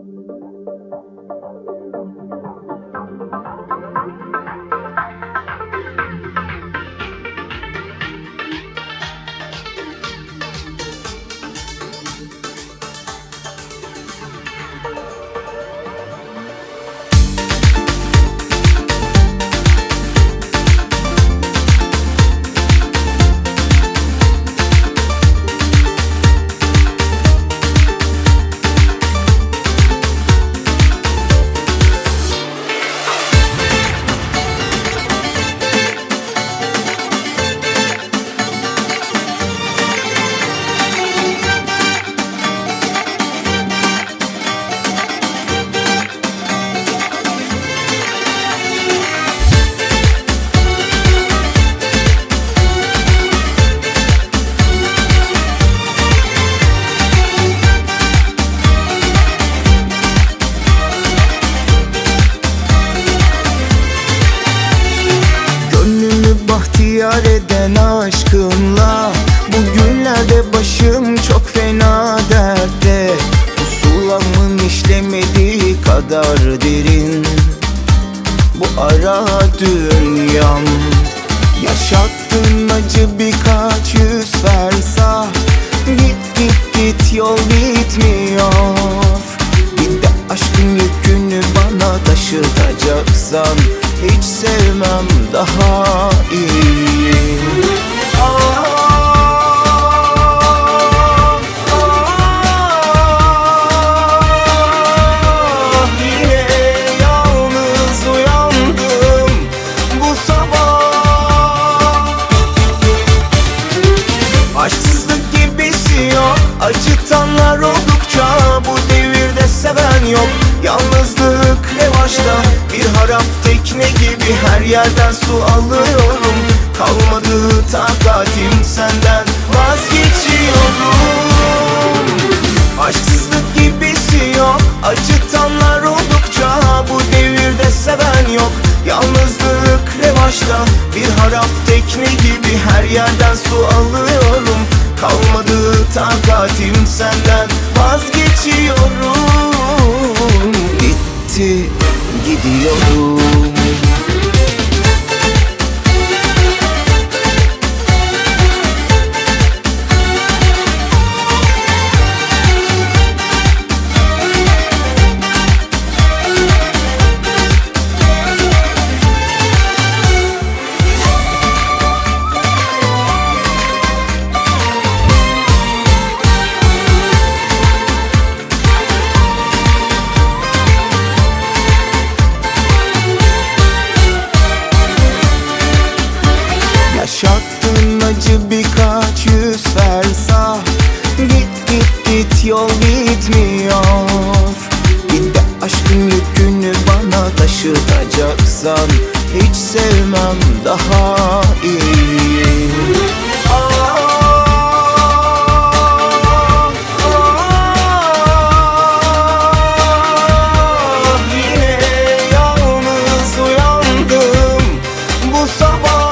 Bahtiyar eden aşkınla bugünlerde başım çok fena dertte. Pusulamın işlemediği kadar derin bu ara dünyam. Yaşattın acı birkaç yüz fersah. Git git git yol bitmiyor. Bir de aşkın yükünü bana taşıtacaksan hiç sevmem daha iyi. Yine yalnız uyandım bu sabah. Aşksızlık gibisi yok, acıtanlar oldukça bu devirde seven yok. Yalnızlık revaçta, bir harap tekne gibi her yerden su alıyorum. Kalmadı takatim, senden vazgeçiyorum. Aşksızlık gibisi yok, acıtanlar oldukça bu devirde seven yok. Yalnızlık revaçta, bir harap tekne gibi her yerden su alıyorum. Kalmadı takatim, senden vazgeçiyorum. Gitti gidiyorum. Yaşattın acı birkaç yüz fersah. Git git git yol bitmiyor. Bir de aşkın yükünü bana taşıtacaksan hiç sevmem daha iyi. Yine yalnız uyandım bu sabah.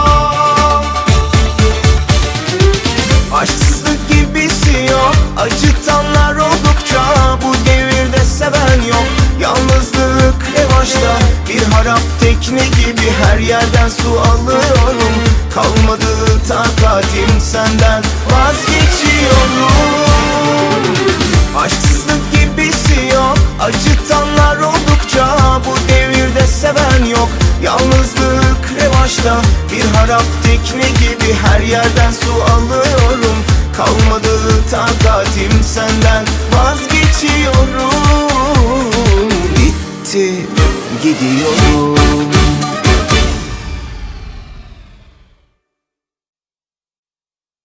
Aşksızlık gibisi yok, acıtanlar oldukça bu devirde seven yok. Yalnızlık revaçta, bir harap tekne gibi her yerden su alıyorum. Kalmadı takatim, senden vazgeçiyorum. Aşksızlık gibisi yok, acıtanlar oldukça bu devirde seven yok. Yalnızlık revaçta, bir harap tekne gibi her yerden su alıyorum. Kalmadı takatim, senden vazgeçiyorum. Gitti gidiyorum.